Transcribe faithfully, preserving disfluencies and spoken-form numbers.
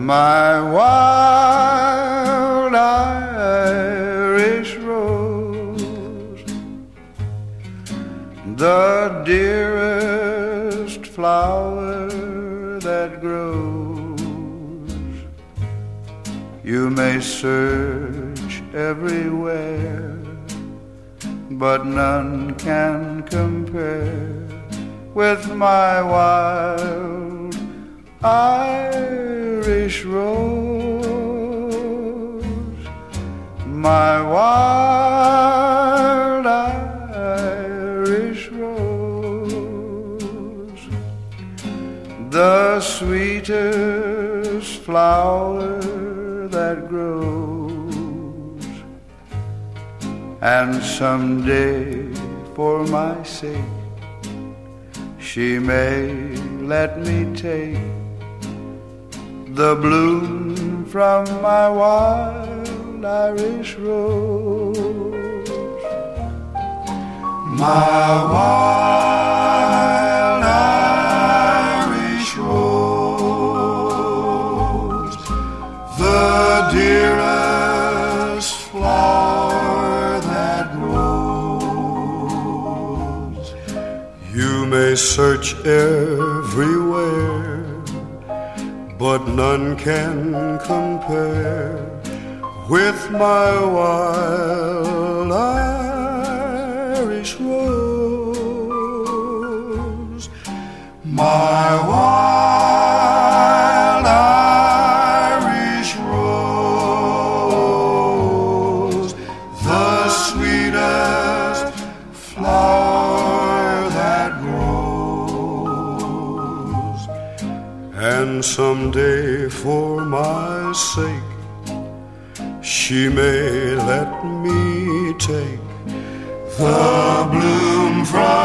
my wild Irish rose, the dearest flower that grows. You may search everywhere, but none can compare with my wild Irish rose, my wild Irish rose, the sweetest flower that grows. And someday, for my sake, she may let me take the bloom from my wild Irish rose, my wild Irish rose, the dearest flower that grows. You may search everywhere, but none can compare with my wild Irish rose, my wild Irish rose, the sweetest flower that grows. And someday, for my sake, she may let me take the bloom from